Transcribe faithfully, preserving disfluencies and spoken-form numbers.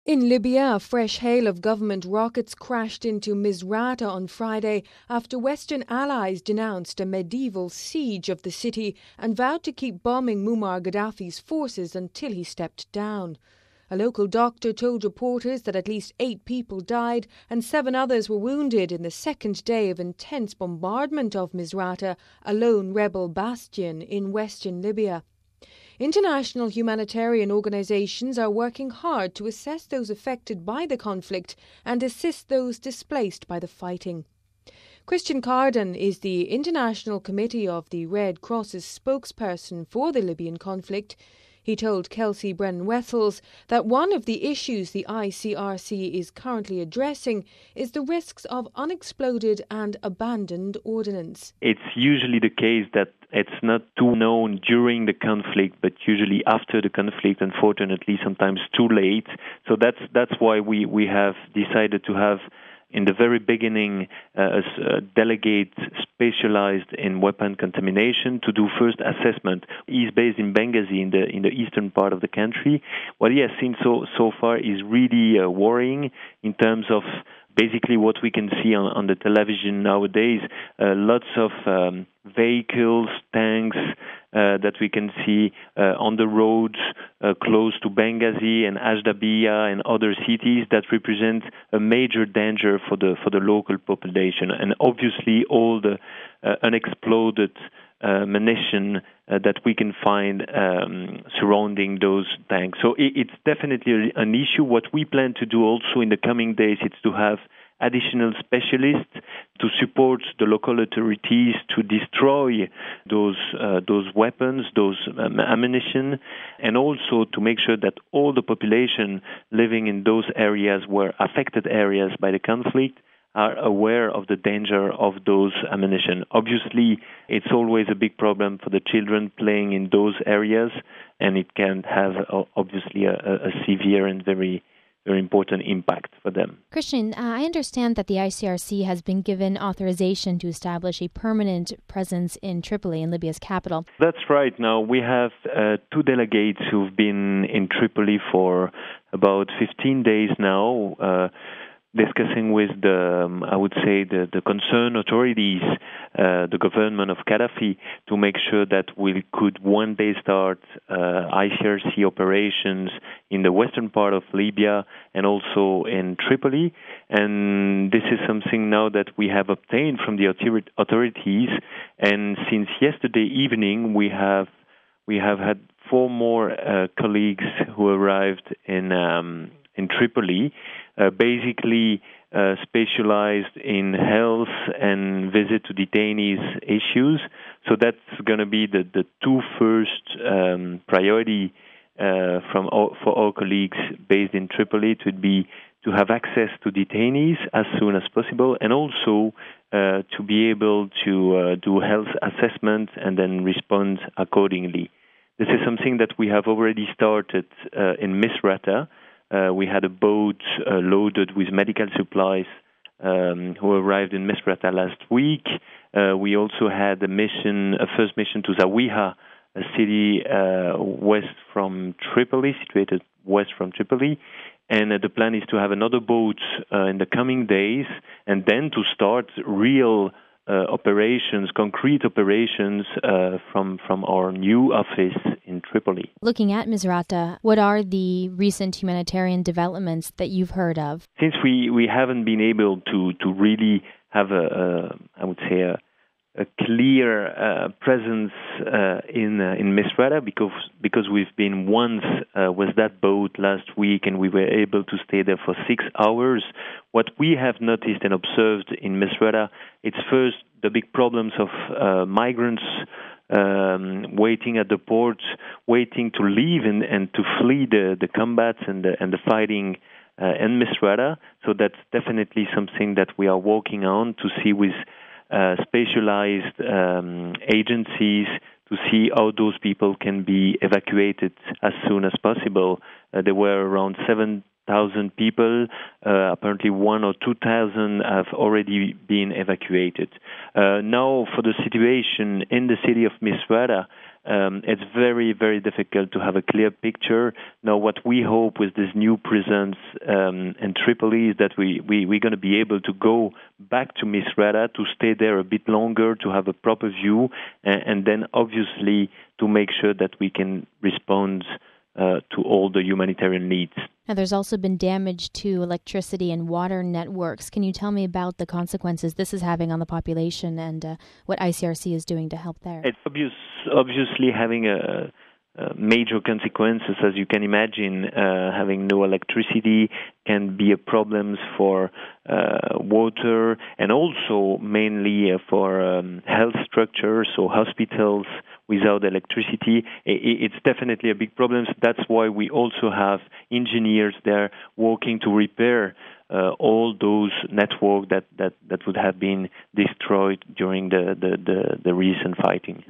In Libya, a fresh hail of government rockets crashed into Misrata on Friday after Western allies denounced a medieval siege of the city and vowed to keep bombing Muammar Gaddafi's forces until he stepped down. A local doctor told reporters that at least eight people died and seven others were wounded in the second day of intense bombardment of Misrata, a lone rebel bastion in western Libya. International humanitarian organizations are working hard to assess those affected by the conflict and assist those displaced by the fighting. Christian Carden is the International Committee of the Red Cross's spokesperson for the Libyan conflict. He told Kelsey Brennan-Wessels that one of the issues the I C R C is currently addressing is the risks of unexploded and abandoned ordnance. It's usually the case that it's not too known during the conflict, but usually after the conflict, unfortunately, sometimes too late. So that's that's why we, we have decided to have in the very beginning, uh, a delegate specialized in weapon contamination to do first assessment. He's based in Benghazi, in the in the eastern part of the country. What he has seen so so far is really uh, worrying in terms of basically what we can see on, on the television nowadays. Uh, lots of um, vehicles, tanks uh, that we can see uh, on the roads uh, close to Benghazi and Ashdabia and other cities that represent a major danger for the for the local population. And obviously all the uh, unexploded uh, munition uh, that we can find um, surrounding those tanks. So it, it's definitely an issue. What we plan to do also in the coming days is to have additional specialists to support the local authorities to destroy those uh, those weapons, those um, ammunition, and also to make sure that all the population living in those areas were affected areas by the conflict are aware of the danger of those ammunition. Obviously, it's always a big problem for the children playing in those areas, and it can have uh, obviously a, a severe and very very important impact for them. Christian, uh, I understand that the I C R C has been given authorization to establish a permanent presence in Tripoli, in Libya's capital. That's right. Now, we have uh, two delegates who've been in Tripoli for about fifteen days now, uh, discussing with the, um, I would say, the, the concerned authorities, uh, the government of Gaddafi, to make sure that we could one day start uh, I C R C operations in the western part of Libya and also in Tripoli. And this is something now that we have obtained from the authorities. And since yesterday evening, we have we have had four more uh, colleagues who arrived in um, in Tripoli, uh, basically uh, specialized in health and visit to detainees issues. So that's going to be the, the two first um, priority uh, from all, for our colleagues based in Tripoli. It would be to have access to detainees as soon as possible, and also uh, to be able to uh, do health assessment and then respond accordingly. This is something that we have already started uh, in Misrata. Uh, we had a boat uh, loaded with medical supplies um, who arrived in Misrata last week. Uh, we also had a mission, a first mission to Zawiya, a city uh, west from Tripoli, situated west from Tripoli. And uh, the plan is to have another boat uh, in the coming days, and then to start real uh, operations, concrete operations uh, from from our new office in Tripoli. Looking at Misrata, what are the recent humanitarian developments that you've heard of? Since we, we haven't been able to, to really have a, a I would say a a clear uh, presence uh, in uh, in Misrata, because because we've been once uh, with that boat last week and we were able to stay there for six hours. What we have noticed and observed in Misrata, it's first the big problems of uh, migrants um, waiting at the ports, waiting to leave and, and to flee the, the combats and the, and the fighting uh, in Misrata. So that's definitely something that we are working on to see with Uh, specialized um, agencies to see how those people can be evacuated as soon as possible. Uh, there were around seven thousand people. Uh, apparently, one or two thousand have already been evacuated. Uh, now, for the situation in the city of Misrata, um, it's very, very difficult to have a clear picture. Now, what we hope with this new presence um, in Tripoli is that we, we, we're going to be able to go back to Misrata, to stay there a bit longer, to have a proper view, and, and then obviously to make sure that we can respond uh, to all the humanitarian needs. Now, there's also been damage to electricity and water networks. Can you tell me about the consequences this is having on the population and uh, what I C R C is doing to help there? It's obvious, obviously having a, a major consequences, as you can imagine. Uh, having no electricity can be a problem for uh, water and also mainly uh, for um, health structures, so hospitals without electricity. It's definitely a big problem. That's why we also have engineers there working to repair uh, all those networks that, that, that would have been destroyed during the, the, the, the recent fighting.